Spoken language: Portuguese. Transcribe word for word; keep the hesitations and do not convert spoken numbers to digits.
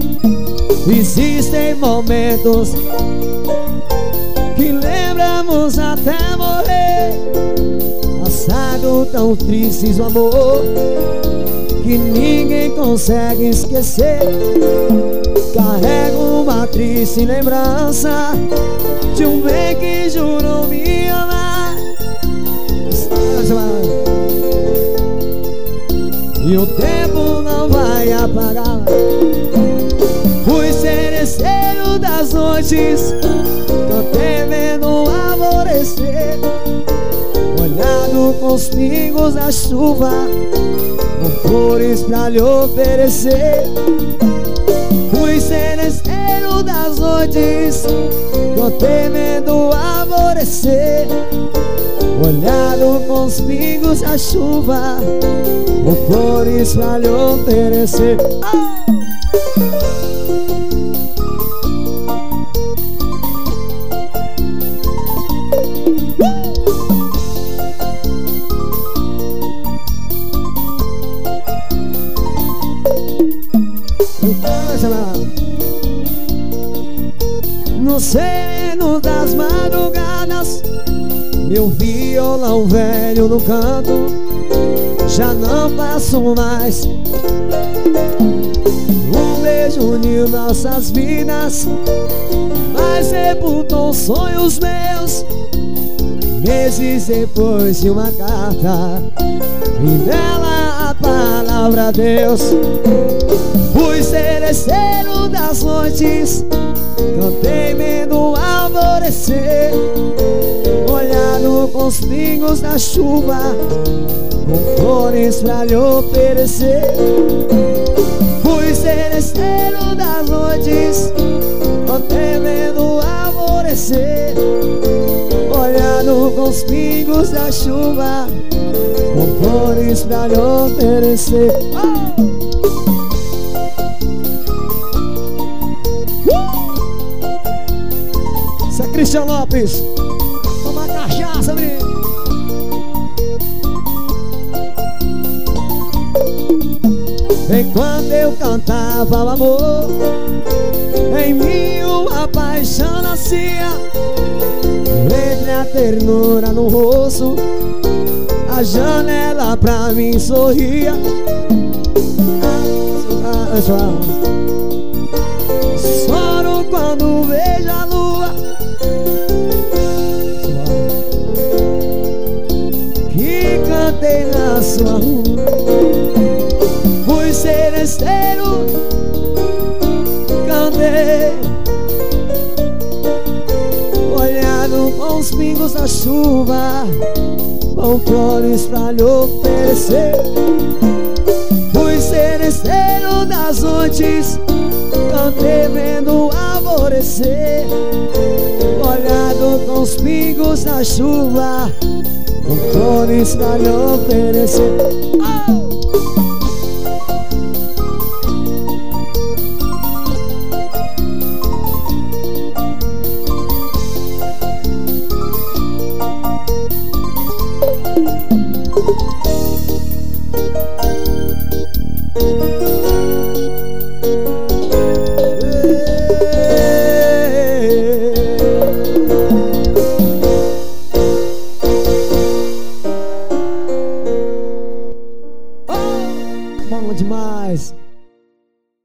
Existem momentos que lembramos até morrer, passado tão tristes o amor que ninguém consegue esquecer. Carrego uma triste lembrança de um bem que jurou me amar, e o tempo não vai apagar. Fui seresteiro das noites, cantei vendo alvorecer, molhado com os pingos da chuva, com flores pra lhe oferecer. Fui seresteiro das noites, cantei vendo alvorecer, molhado com os pingos da chuva, com flores pra lhe oferecer. Oh! No sereno das madrugadas, meu violão velho no canto, já não faço mais. Um beijo uniu nossas vidas, mas sepultou sonhos meus. Meses depois de uma carta, e nela a palavra Deus. Fui seresteiro das noites, cantei vendo alvorecer, molhado com os pingos da chuva, com flores pra lhe oferecer. Fui seresteiro das noites, cantei vendo alvorecer, molhado com os pingos da chuva, com flores pra lhe oferecer. Oh! Isso é Cristian Lopes. Toma cachaça, menino. Enquanto eu cantava o amor, em mim uma paixão nascia. Entre a ternura no rosto, a janela pra mim sorria. Choro quando vejo a lua que cantei na sua rua. Fui seresteiro, cantei, olhado com os pingos da chuva, com flores pra lhe oferecer. Fui seresteiro das noites, cantei vendo alvorecer, molhado com os pingos da chuva, com flores pra lhe oferecer. Oh! Bom demais.